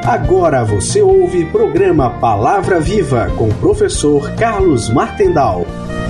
Agora você ouve programa Palavra Viva com o professor Carlos Martendal.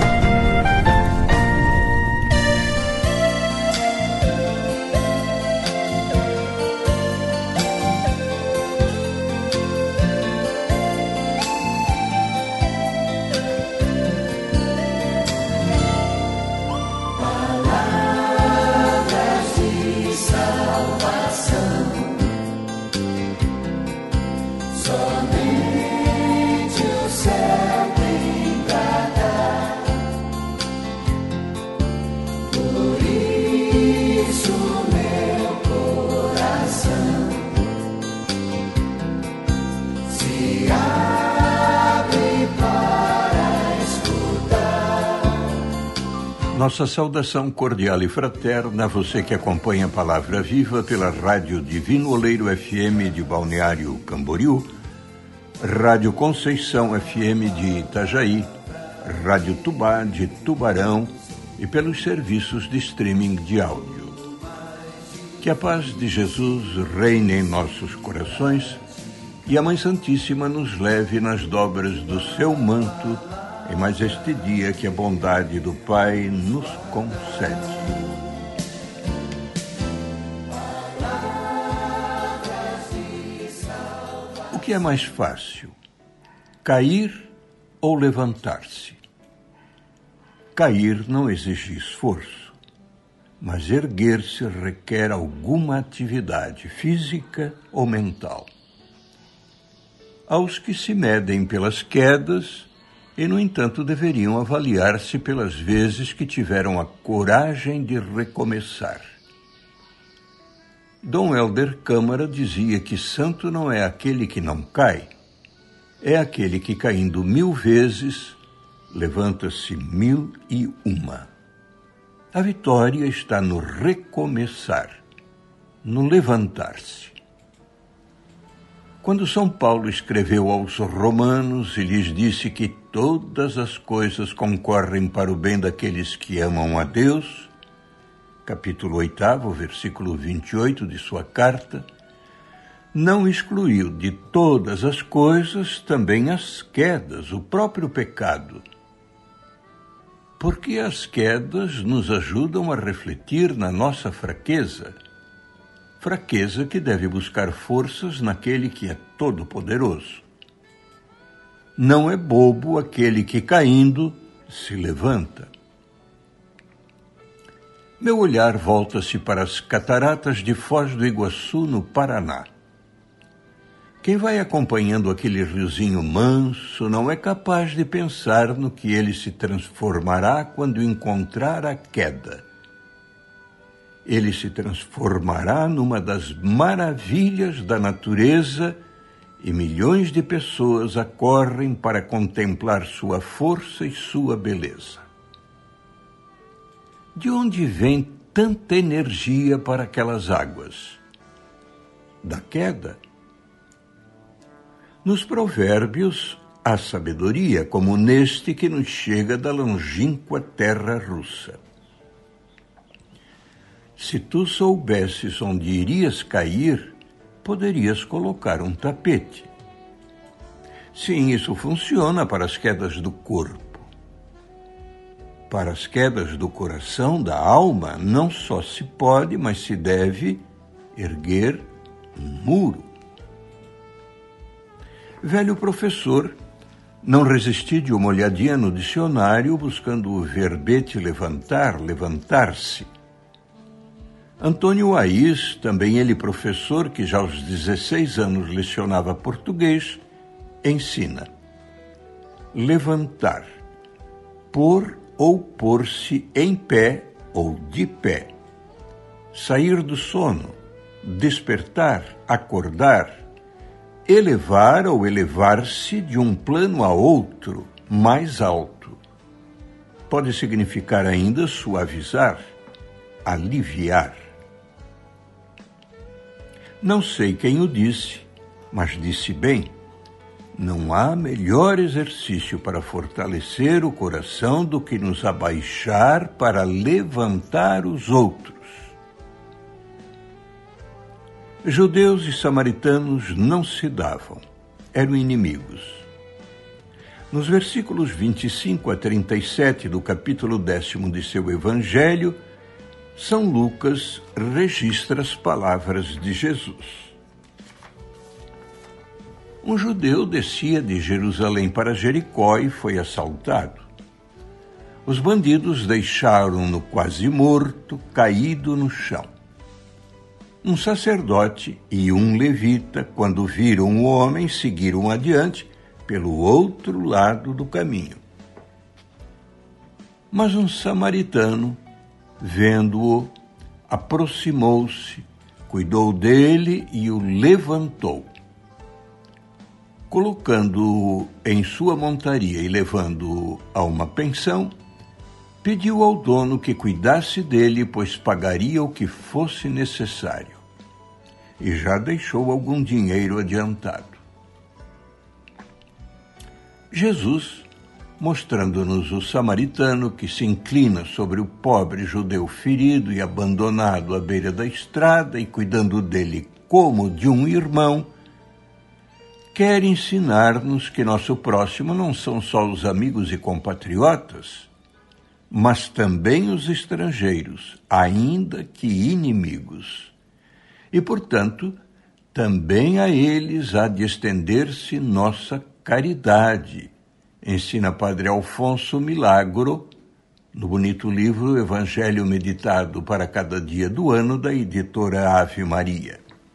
Nossa saudação cordial e fraterna a você que acompanha a Palavra Viva pela Rádio Divino Oleiro FM de Balneário Camboriú, Rádio Conceição FM de Itajaí, Rádio Tubá de Tubarão e pelos serviços de streaming de áudio. Que a paz de Jesus reine em nossos corações e a Mãe Santíssima nos leve nas dobras do seu manto em mais este dia que a bondade do Pai nos concede. O que é mais fácil, cair ou levantar-se? Cair não exige esforço, mas erguer-se requer alguma atividade física ou mental. Aos que se medem pelas quedas, e, no entanto, deveriam avaliar-se pelas vezes que tiveram a coragem de recomeçar. Dom Helder Câmara dizia que santo não é aquele que não cai, é aquele que, caindo 1000 vezes, levanta-se 1001. A vitória está no recomeçar, no levantar-se. Quando São Paulo escreveu aos Romanos e lhes disse que todas as coisas concorrem para o bem daqueles que amam a Deus, capítulo 8, versículo 28 de sua carta, não excluiu de todas as coisas também as quedas, o próprio pecado. Porque as quedas nos ajudam a refletir na nossa fraqueza que deve buscar forças naquele que é todo-poderoso. Não é bobo aquele que, caindo, se levanta. Meu olhar volta-se para as cataratas de Foz do Iguaçu, no Paraná. Quem vai acompanhando aquele riozinho manso não é capaz de pensar no que ele se transformará quando encontrar a queda. Ele se transformará numa das maravilhas da natureza e milhões de pessoas acorrem para contemplar sua força e sua beleza. De onde vem tanta energia para aquelas águas? Da queda? Nos provérbios há sabedoria, como neste que nos chega da longínqua terra russa. Se tu soubesses onde irias cair, poderias colocar um tapete. Sim, isso funciona para as quedas do corpo. Para as quedas do coração, da alma, não só se pode, mas se deve erguer um muro. Velho professor, não resisti de uma olhadinha no dicionário buscando o verbete levantar, levantar-se. Antônio Aiz, também ele professor que já aos 16 anos lecionava português, ensina: levantar, pôr ou pôr-se em pé ou de pé, sair do sono, despertar, acordar, elevar ou elevar-se de um plano a outro, mais alto. Pode significar ainda suavizar, aliviar. Não sei quem o disse, mas disse bem. Não há melhor exercício para fortalecer o coração do que nos abaixar para levantar os outros. Judeus e samaritanos não se davam, eram inimigos. Nos versículos 25 a 37 do capítulo 10º de seu Evangelho, São Lucas registra as palavras de Jesus. Um judeu descia de Jerusalém para Jericó e foi assaltado. Os bandidos deixaram-no quase morto, caído no chão. Um sacerdote e um levita, quando viram o homem, seguiram adiante pelo outro lado do caminho. Mas um samaritano, vendo-o, aproximou-se, cuidou dele e o levantou. Colocando-o em sua montaria e levando-o a uma pensão, pediu ao dono que cuidasse dele, pois pagaria o que fosse necessário. E já deixou algum dinheiro adiantado. Jesus, mostrando-nos o samaritano que se inclina sobre o pobre judeu ferido e abandonado à beira da estrada e cuidando dele como de um irmão, quer ensinar-nos que nosso próximo não são só os amigos e compatriotas, mas também os estrangeiros, ainda que inimigos. E, portanto, também a eles há de estender-se nossa caridade, ensina Padre Alfonso Milagro, no bonito livro Evangelho Meditado para cada dia do ano, da editora Ave Maria.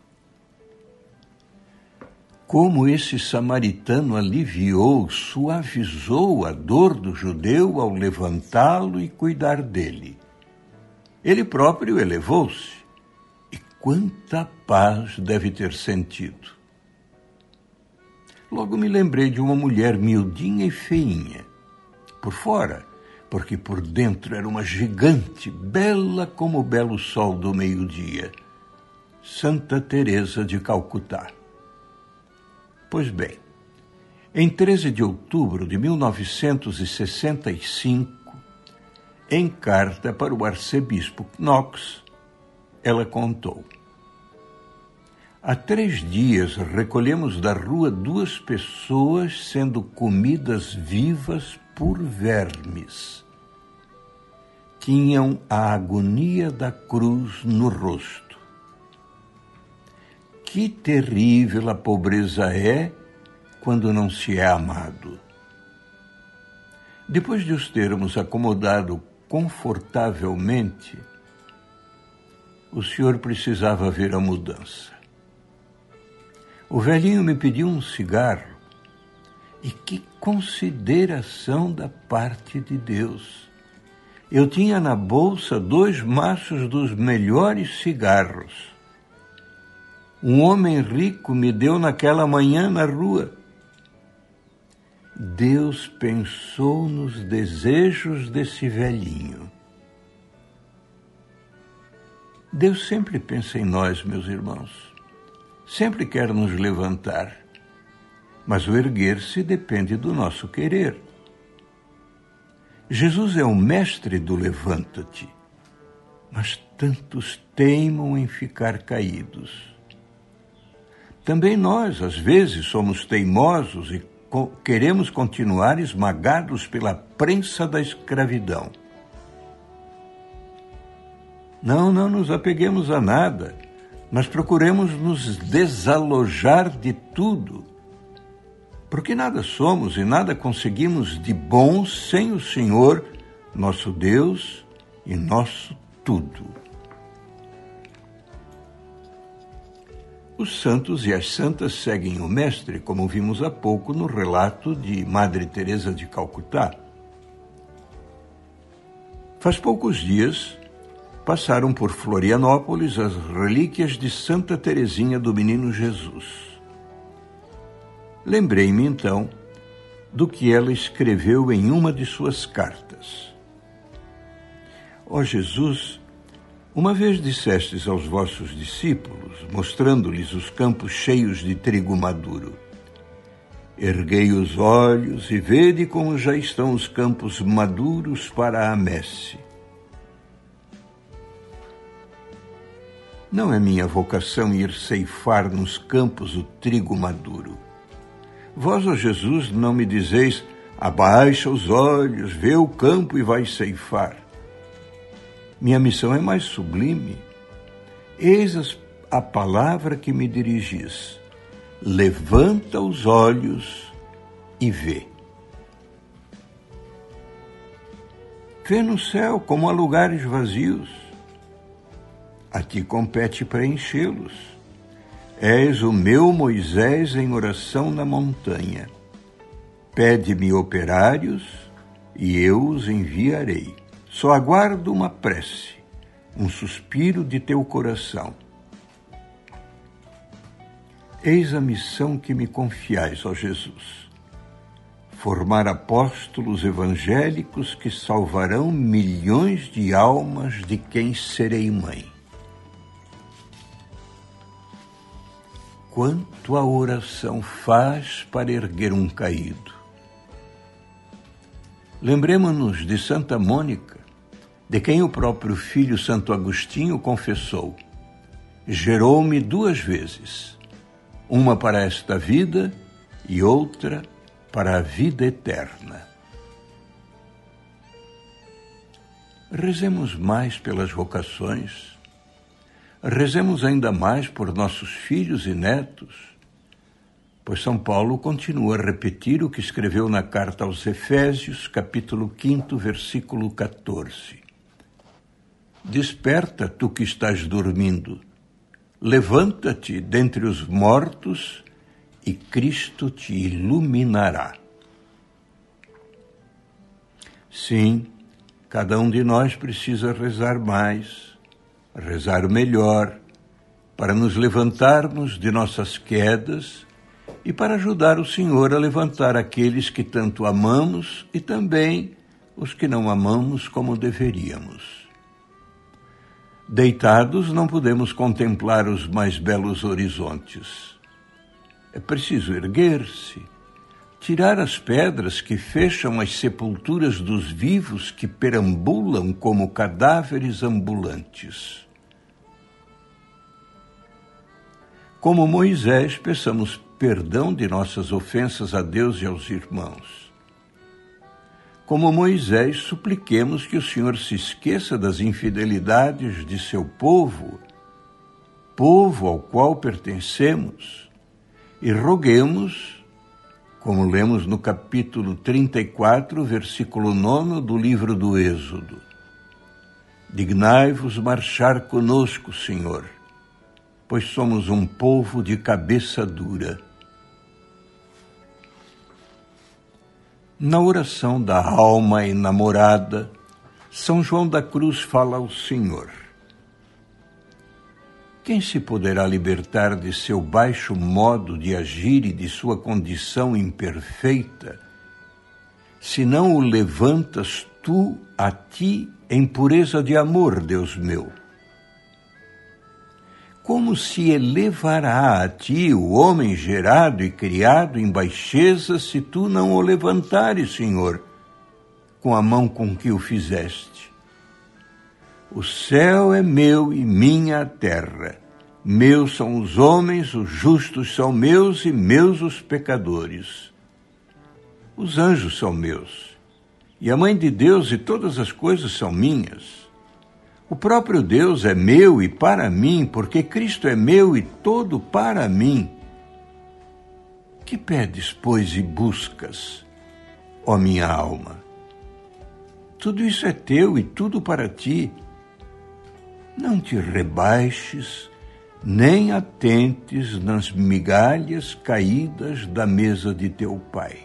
Como esse samaritano aliviou, suavizou a dor do judeu ao levantá-lo e cuidar dele. Ele próprio elevou-se. E quanta paz deve ter sentido. Logo me lembrei de uma mulher miudinha e feinha. Por fora, porque por dentro era uma gigante, bela como o belo sol do meio-dia. Santa Teresa de Calcutá. Pois bem, em 13 de outubro de 1965, em carta para o arcebispo Knox, ela contou: há 3 dias recolhemos da rua 2 pessoas sendo comidas vivas por vermes. Tinham a agonia da cruz no rosto. Que terrível a pobreza é quando não se é amado. Depois de os termos acomodado confortavelmente, o senhor precisava ver a mudança. O velhinho me pediu um cigarro. E que consideração da parte de Deus! Eu tinha na bolsa 2 maços dos melhores cigarros. Um homem rico me deu naquela manhã na rua. Deus pensou nos desejos desse velhinho. Deus sempre pensa em nós, meus irmãos. Sempre quer nos levantar. Mas o erguer-se depende do nosso querer. Jesus é o mestre do levanta-te, mas tantos teimam em ficar caídos. Também nós, às vezes, somos teimosos e queremos continuar esmagados pela prensa da escravidão. Não nos apeguemos a nada, mas procuremos nos desalojar de tudo, porque nada somos e nada conseguimos de bom sem o Senhor, nosso Deus e nosso tudo. Os santos e as santas seguem o Mestre, como vimos há pouco no relato de Madre Teresa de Calcutá. Faz poucos dias, passaram por Florianópolis as relíquias de Santa Teresinha do Menino Jesus. Lembrei-me, então, do que ela escreveu em uma de suas cartas. Ó Jesus, uma vez dissestes aos vossos discípulos, mostrando-lhes os campos cheios de trigo maduro: erguei os olhos e vede como já estão os campos maduros para a messe. Não é minha vocação ir ceifar nos campos o trigo maduro. Vós, ó Jesus, não me dizeis: abaixa os olhos, vê o campo e vai ceifar. Minha missão é mais sublime. Eis a palavra que me dirigis: levanta os olhos e vê. Vê no céu como há lugares vazios. A ti compete preenchê-los. És o meu Moisés em oração na montanha. Pede-me operários e eu os enviarei. Só aguardo uma prece, um suspiro de teu coração. Eis a missão que me confiais, ó Jesus: formar apóstolos evangélicos que salvarão milhões de almas de quem serei mãe. Quanto a oração faz para erguer um caído. Lembremos-nos de Santa Mônica, de quem o próprio filho Santo Agostinho confessou: gerou-me 2 vezes, uma para esta vida e outra para a vida eterna. Rezemos mais pelas vocações, rezemos ainda mais por nossos filhos e netos, pois São Paulo continua a repetir o que escreveu na carta aos Efésios, capítulo 5, versículo 14. Desperta, tu que estás dormindo, levanta-te dentre os mortos e Cristo te iluminará. Sim, cada um de nós precisa rezar mais, rezar melhor, para nos levantarmos de nossas quedas e para ajudar o Senhor a levantar aqueles que tanto amamos e também os que não amamos como deveríamos. Deitados, não podemos contemplar os mais belos horizontes. É preciso erguer-se, tirar as pedras que fecham as sepulturas dos vivos que perambulam como cadáveres ambulantes. Como Moisés, peçamos perdão de nossas ofensas a Deus e aos irmãos. Como Moisés, supliquemos que o Senhor se esqueça das infidelidades de seu povo, povo ao qual pertencemos, e roguemos, como lemos no capítulo 34, versículo 9 do livro do Êxodo: dignai-vos marchar conosco, Senhor, pois somos um povo de cabeça dura. Na oração da alma enamorada, São João da Cruz fala ao Senhor: quem se poderá libertar de seu baixo modo de agir e de sua condição imperfeita, se não o levantas tu a ti em pureza de amor, Deus meu? Como se elevará a ti o homem gerado e criado em baixeza, se tu não o levantares, Senhor, com a mão com que o fizeste? O céu é meu e minha a terra. Meus são os homens, os justos são meus e meus os pecadores. Os anjos são meus, e a Mãe de Deus e todas as coisas são minhas. O próprio Deus é meu e para mim, porque Cristo é meu e todo para mim. Que pedes, pois, e buscas, ó minha alma? Tudo isso é teu e tudo para ti. Não te rebaixes, nem atentes nas migalhas caídas da mesa de teu Pai.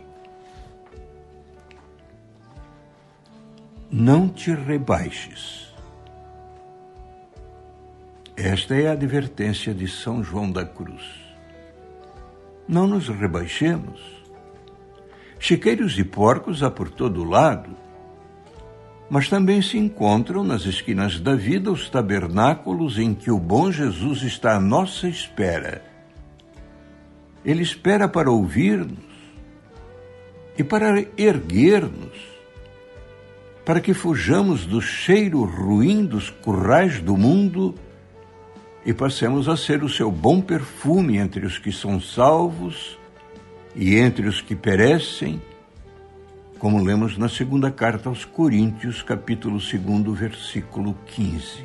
Não te rebaixes. Esta é a advertência de São João da Cruz. Não nos rebaixemos. Chiqueiros e porcos há por todo lado, mas também se encontram nas esquinas da vida os tabernáculos em que o bom Jesus está à nossa espera. Ele espera para ouvir-nos e para erguer-nos, para que fujamos do cheiro ruim dos currais do mundo e passemos a ser o seu bom perfume entre os que são salvos e entre os que perecem, como lemos na segunda carta aos Coríntios, capítulo 2, versículo 15.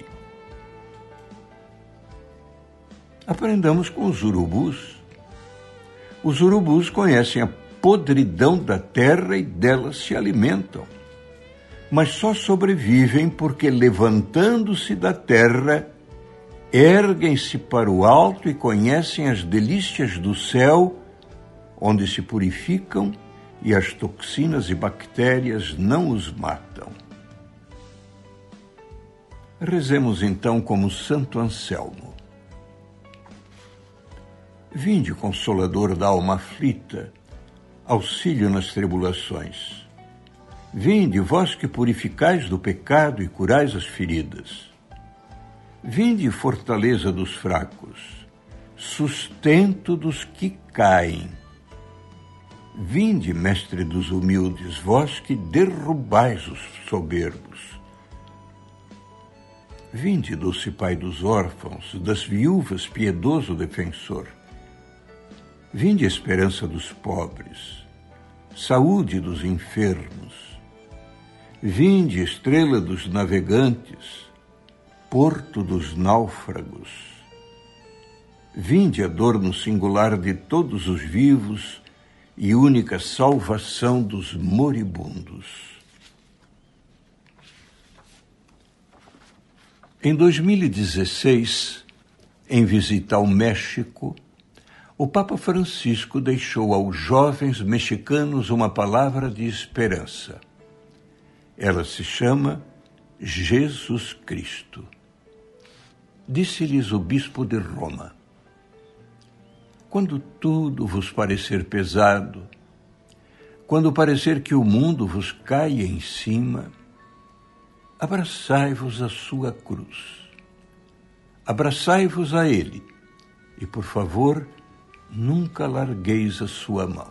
Aprendamos com os urubus. Os urubus conhecem a podridão da terra e dela se alimentam, mas só sobrevivem porque, levantando-se da terra, erguem-se para o alto e conhecem as delícias do céu, onde se purificam e as toxinas e bactérias não os matam. Rezemos então como Santo Anselmo. Vinde, Consolador da alma aflita, auxílio nas tribulações. Vinde, vós que purificais do pecado e curais as feridas. Vinde, fortaleza dos fracos, sustento dos que caem. Vinde, mestre dos humildes, vós que derrubais os soberbos. Vinde, doce Pai dos órfãos, das viúvas, piedoso defensor. Vinde, esperança dos pobres, saúde dos enfermos. Vinde, estrela dos navegantes, porto dos náufragos. Vinde, adorno singular de todos os vivos e única salvação dos moribundos. Em 2016, em visita ao México, o Papa Francisco deixou aos jovens mexicanos uma palavra de esperança. Ela se chama Jesus Cristo. Disse-lhes o bispo de Roma: quando tudo vos parecer pesado, quando parecer que o mundo vos cai em cima, abraçai-vos à sua cruz. Abraçai-vos a ele e, por favor, nunca largueis a sua mão.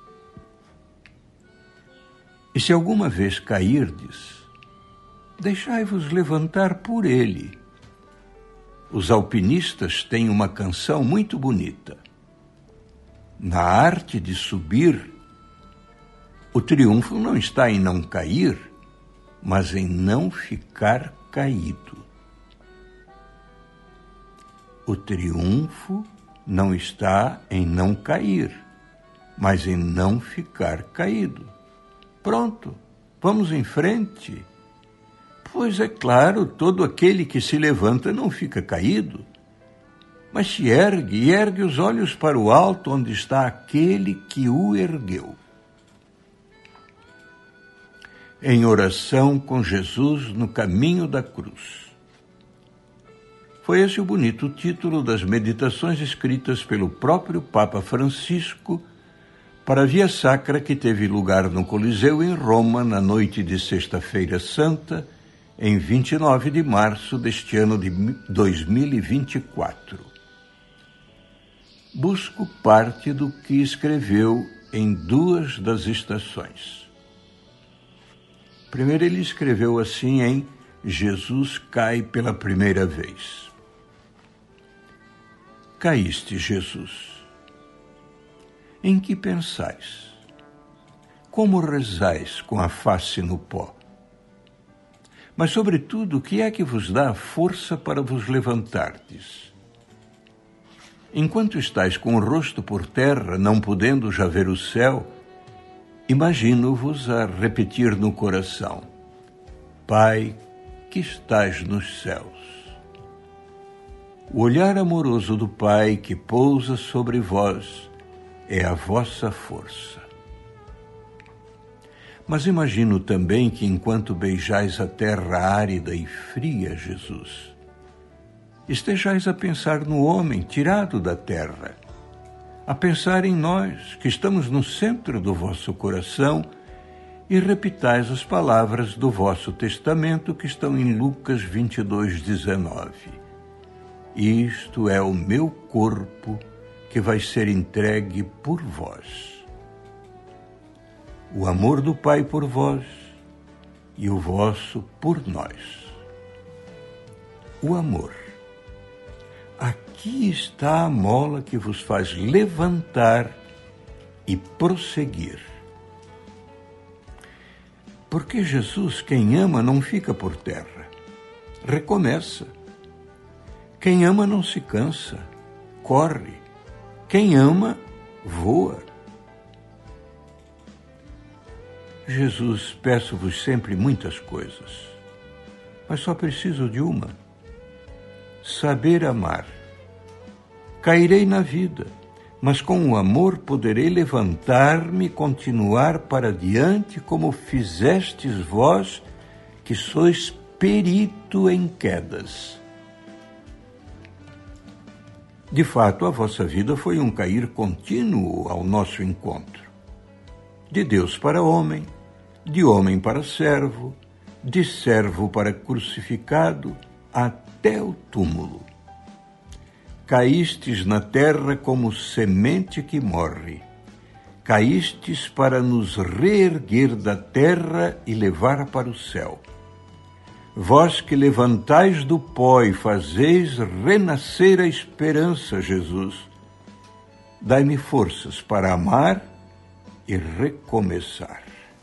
E se alguma vez cairdes, deixai-vos levantar por ele. Os alpinistas têm uma canção muito bonita. Na arte de subir, o triunfo não está em não cair, mas em não ficar caído. O triunfo não está em não cair, mas em não ficar caído. Pronto, vamos em frente. Pois é claro, todo aquele que se levanta não fica caído, mas se ergue e ergue os olhos para o alto, onde está aquele que o ergueu. Em oração com Jesus no caminho da cruz. Foi esse o bonito título das meditações escritas pelo próprio Papa Francisco para a Via Sacra que teve lugar no Coliseu em Roma na noite de Sexta-feira Santa, em 29 de março deste ano de 2024. Busco parte do que escreveu em duas das estações. Primeiro ele escreveu assim em Jesus cai pela primeira vez. Caíste, Jesus. Em que pensais? Como rezais com a face no pó? Mas, sobretudo, o que é que vos dá a força para vos levantardes? Enquanto estáis com o rosto por terra, não podendo já ver o céu, imagino-vos a repetir no coração: Pai, que estás nos céus. O olhar amoroso do Pai que pousa sobre vós é a vossa força. Mas imagino também que enquanto beijais a terra árida e fria, Jesus, estejais a pensar no homem tirado da terra, a pensar em nós, que estamos no centro do vosso coração, e repitais as palavras do vosso testamento que estão em Lucas 22:19. Isto é o meu corpo que vai ser entregue por vós. O amor do Pai por vós e o vosso por nós. O amor. aqui está a mola que vos faz levantar e prosseguir. Porque Jesus, quem ama, não fica por terra, recomeça. Quem ama não se cansa, corre. Quem ama, voa. Jesus, peço-vos sempre muitas coisas, mas só preciso de uma: saber amar. Cairei na vida, mas com o amor poderei levantar-me e continuar para diante, como fizestes vós, que sois perito em quedas. De fato, a vossa vida foi um cair contínuo ao nosso encontro. De Deus para homem, de homem para servo, de servo para crucificado, até o túmulo. Caístes na terra como semente que morre. Caístes para nos reerguer da terra e levar para o céu. Vós que levantais do pó e fazeis renascer a esperança, Jesus, dai-me forças para amar e recomeçar.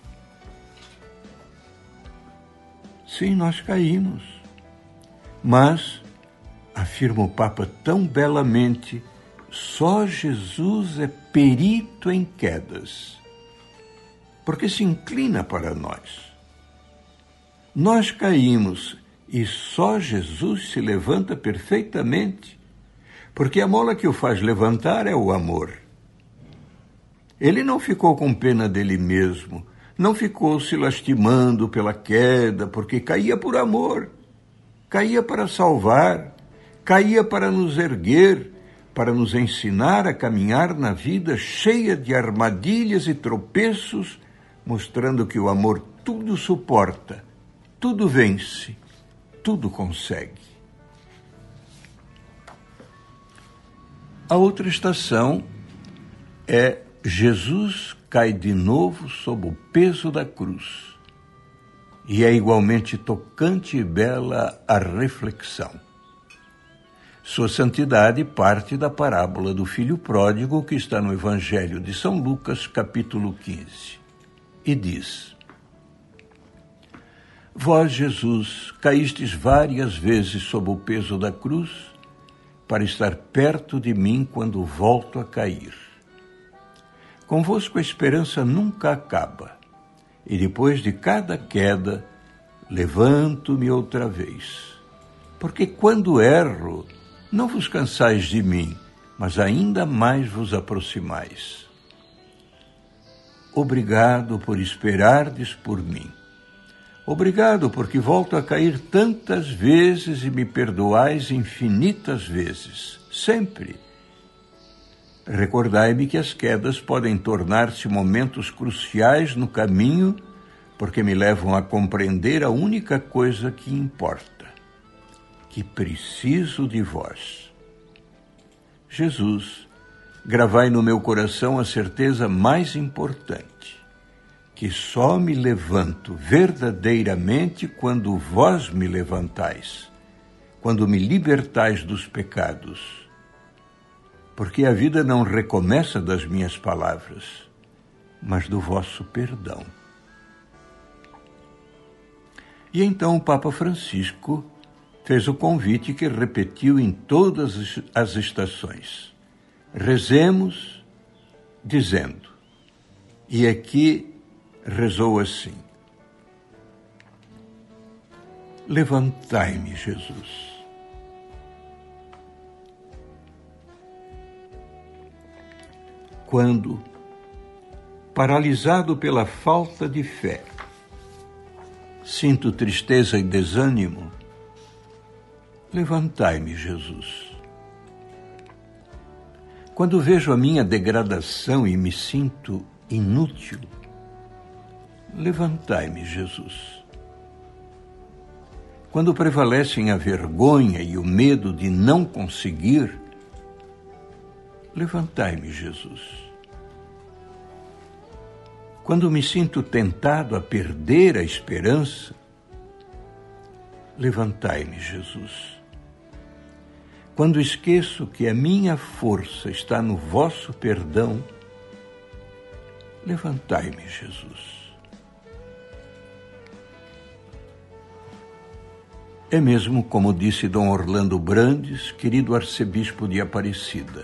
Sim, nós caímos, mas, afirma o Papa tão belamente, só Jesus é perito em quedas, porque se inclina para nós. Nós caímos e só Jesus se levanta perfeitamente, porque a mola que o faz levantar é o amor. Ele não ficou com pena dele mesmo, não ficou se lastimando pela queda, porque caía por amor, caía para salvar, caía para nos erguer, para nos ensinar a caminhar na vida cheia de armadilhas e tropeços, mostrando que o amor tudo suporta, tudo vence, tudo consegue. A outra estação é Jesus cai de novo sob o peso da cruz. E é igualmente tocante e bela a reflexão. Sua santidade parte da parábola do filho pródigo que está no Evangelho de São Lucas, capítulo 15. E diz: Vós, Jesus, caístes várias vezes sob o peso da cruz para estar perto de mim quando volto a cair. Convosco a esperança nunca acaba, e depois de cada queda, levanto-me outra vez. Porque quando erro, não vos cansais de mim, mas ainda mais vos aproximais. Obrigado por esperardes por mim. Obrigado porque volto a cair tantas vezes e me perdoais infinitas vezes, sempre. Recordai-me que as quedas podem tornar-se momentos cruciais no caminho, porque me levam a compreender a única coisa que importa, que preciso de vós. Jesus, gravai no meu coração a certeza mais importante, que só me levanto verdadeiramente quando vós me levantais, quando me libertais dos pecados. Porque a vida não recomeça das minhas palavras, mas do vosso perdão. E então o Papa Francisco fez o convite que repetiu em todas as estações. Rezemos dizendo, e aqui rezou assim: levantai-me, Jesus. Quando, paralisado pela falta de fé, sinto tristeza e desânimo, levantai-me, Jesus. Quando vejo a minha degradação e me sinto inútil, levantai-me, Jesus. Quando prevalecem a vergonha e o medo de não conseguir, levantai-me, Jesus. Quando me sinto tentado a perder a esperança, levantai-me, Jesus. quando esqueço que a minha força está no vosso perdão, levantai-me, Jesus. É mesmo como disse Dom Orlando Brandes, querido arcebispo de Aparecida.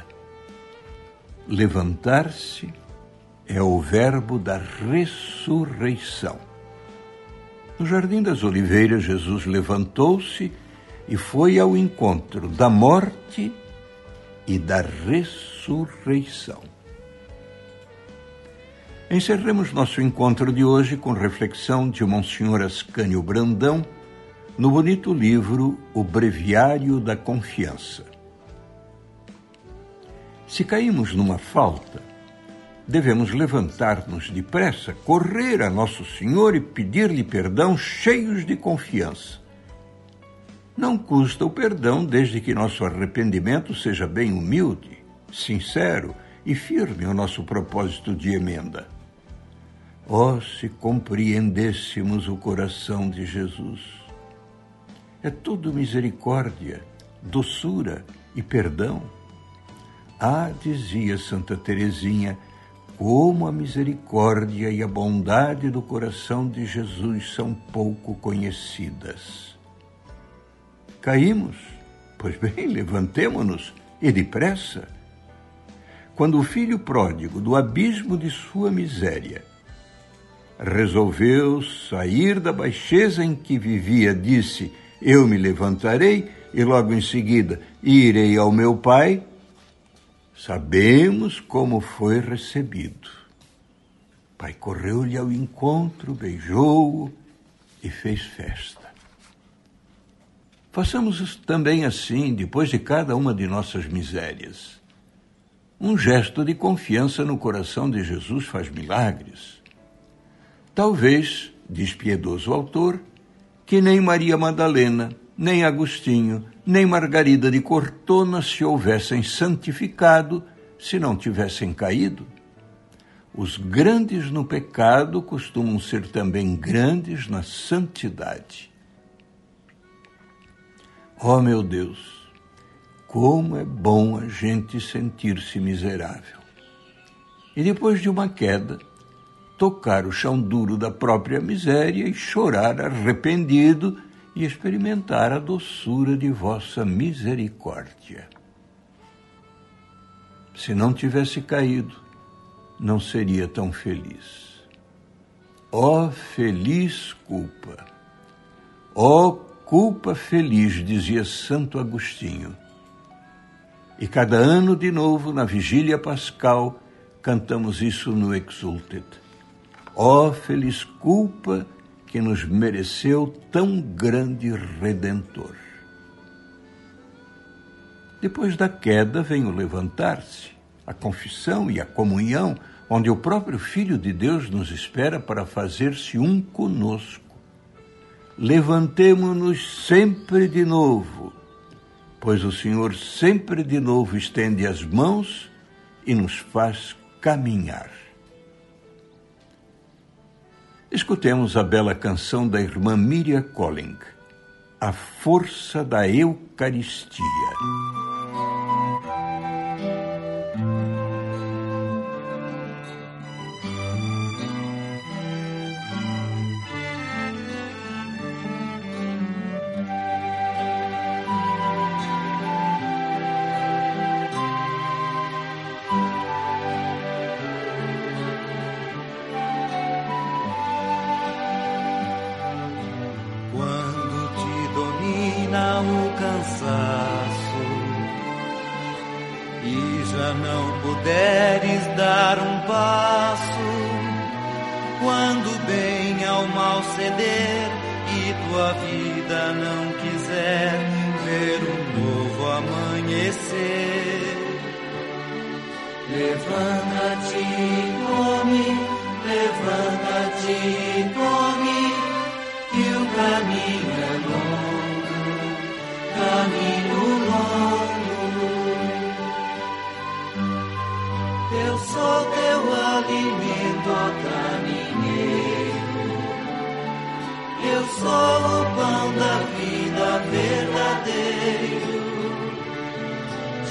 Levantar-se é o verbo da ressurreição. No Jardim das Oliveiras, Jesus levantou-se e foi ao encontro da morte e da ressurreição. Encerremos nosso encontro de hoje com reflexão de Monsenhor Ascânio Brandão, no bonito livro O Breviário da Confiança. Se caímos numa falta, devemos levantar-nos depressa, correr a Nosso Senhor e pedir-lhe perdão cheios de confiança. Não custa o perdão desde que nosso arrependimento seja bem humilde, sincero e firme o nosso propósito de emenda. Oh, se compreendêssemos o coração de Jesus! É tudo misericórdia, doçura e perdão. Ah, dizia Santa Teresinha, como a misericórdia e a bondade do coração de Jesus são pouco conhecidas. Caímos? Pois bem, levantemo-nos e depressa. Quando o filho pródigo, do abismo de sua miséria, resolveu sair da baixeza em que vivia, disse: eu me levantarei e logo em seguida irei ao meu pai. Sabemos como foi recebido. O pai correu-lhe ao encontro, beijou-o e fez festa. Façamos também assim, depois de cada uma de nossas misérias. Um gesto de confiança no coração de Jesus faz milagres. Talvez, diz piedoso autor, que nem Maria Madalena, nem Agostinho, nem Margarida de Cortona se houvessem santificado se não tivessem caído. Os grandes no pecado costumam ser também grandes na santidade. Oh, meu Deus, como é bom a gente sentir-se miserável. E depois de uma queda, tocar o chão duro da própria miséria e chorar arrependido e experimentar a doçura de vossa misericórdia. Se não tivesse caído, não seria tão feliz. Ó feliz culpa! Ó culpa feliz, dizia Santo Agostinho. E cada ano de novo, na vigília pascal, cantamos isso no Exultet. Ó feliz culpa que nos mereceu tão grande Redentor. Depois da queda vem o levantar-se, a confissão e a comunhão, onde o próprio Filho de Deus nos espera para fazer-se um conosco. Levantemo-nos sempre de novo, pois o Senhor sempre de novo estende as mãos e nos faz caminhar. Escutemos a bela canção da irmã Miriam Colling, A Força da Eucaristia.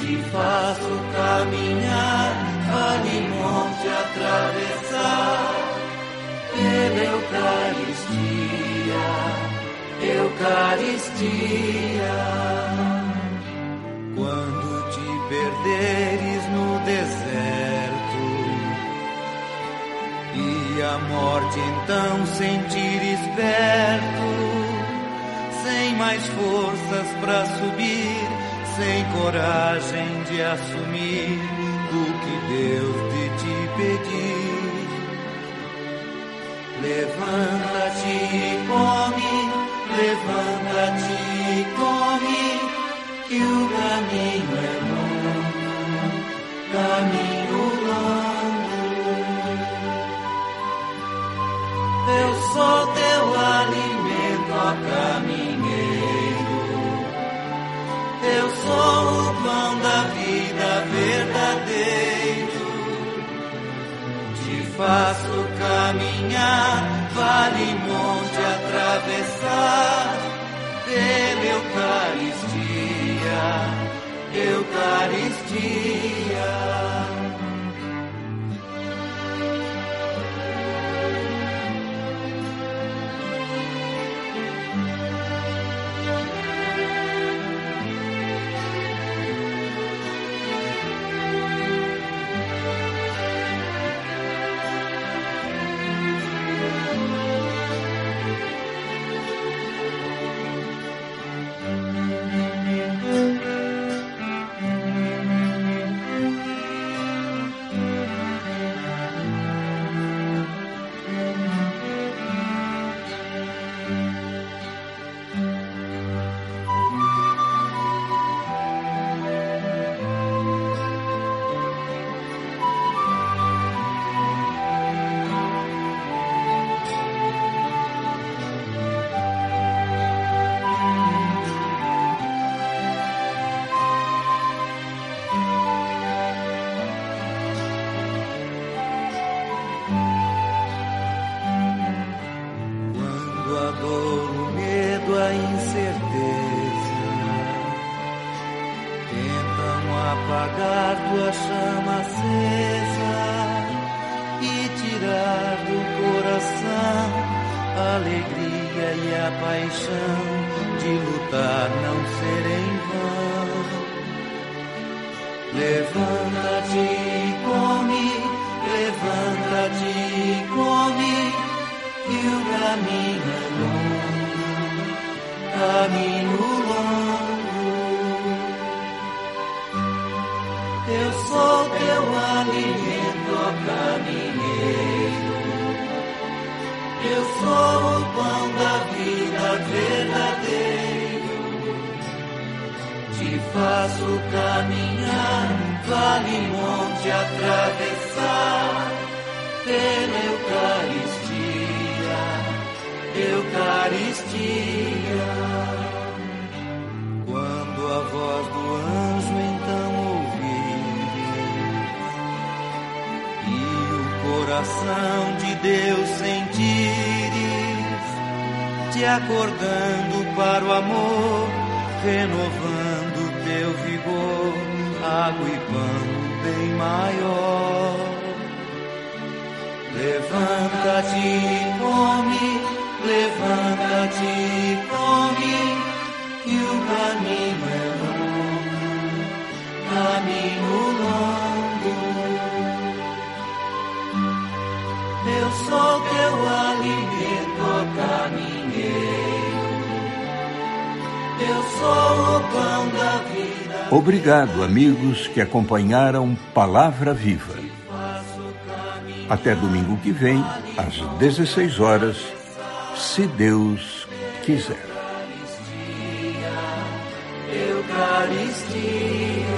te faço caminhar, vale e monte atravessar, pela Eucaristia. Quando te perderes no deserto e a morte então sentires perto, sem mais forças pra subir, sem coragem de assumir o que Deus de ti pedir, levanta-te e come, levanta-te e come, que o caminho é longo, caminho longo. Eu sou teu alimento, ó caminheiro. Eu sou o pão da vida verdadeiro. Te faço caminhar, vale e monte atravessar, pela Eucaristia. Apagar tua chama acesa e tirar do coração a alegria e a paixão de lutar, não ser em vão. Levanta-te e come, levanta-te e come, que o caminho é longo, caminho longo. Eu sou teu alimento, ó caminheiro. Eu sou o pão da vida verdadeiro. Te faço caminhar, vale e monte atravessar, pela Eucaristia. Quando a voz do anjo então coração de Deus sentires, te acordando para o amor, renovando teu vigor, água e pão bem maior. Levanta-te e come, levanta-te e come, que o caminho é longo, caminho longo. Eu sou teu alimento, ó caminheiro. Eu sou o pão da vida. Obrigado, amigos que acompanharam Palavra Viva. Até domingo que vem, às 16 horas, se Deus quiser. Eucaristia.